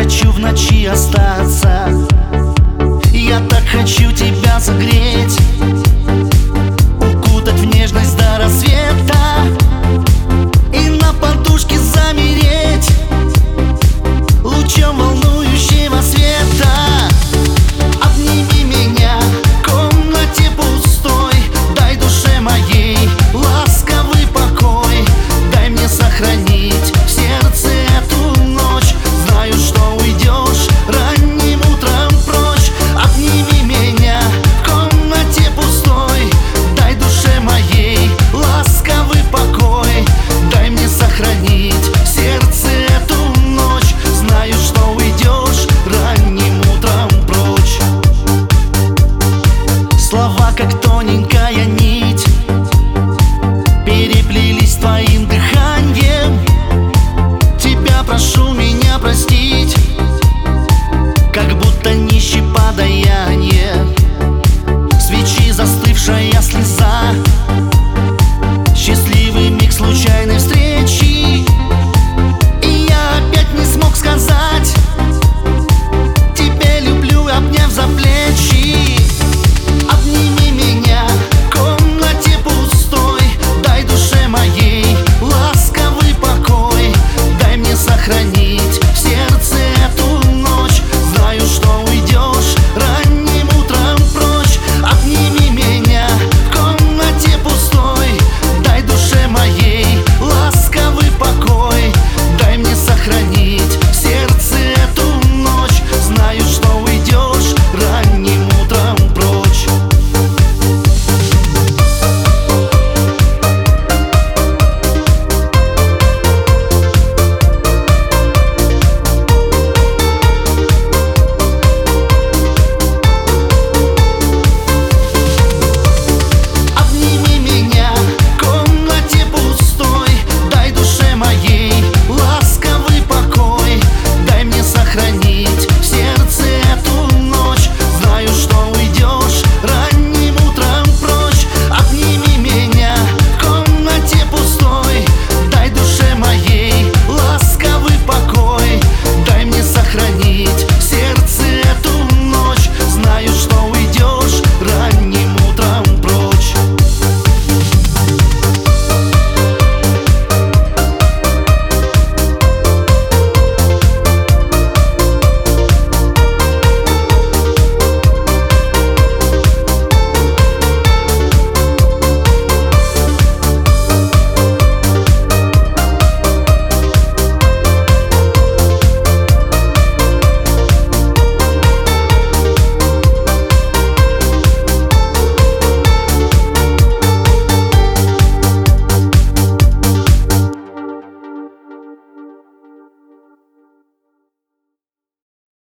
хочу в ночи остаться, я так хочу тебя согреть, укутать в нежность до рассвета и на подушке замереть лучом волнующего света. Обними меня в комнате пустой, дай душе моей ласковый покой, дай мне сохранить в сердце эту ночь. Знаю, что уйдешь ранним утром прочь. Обними меня в комнате пустой, дай душе моей ласковый покой, дай мне сохранить в сердце эту ночь. Знаю, что уйдешь ранним утром прочь. Слова, как тоненькая нить, переплелись твоим дыханием. Тебя прошу меня простить, как будто нищий подаяние.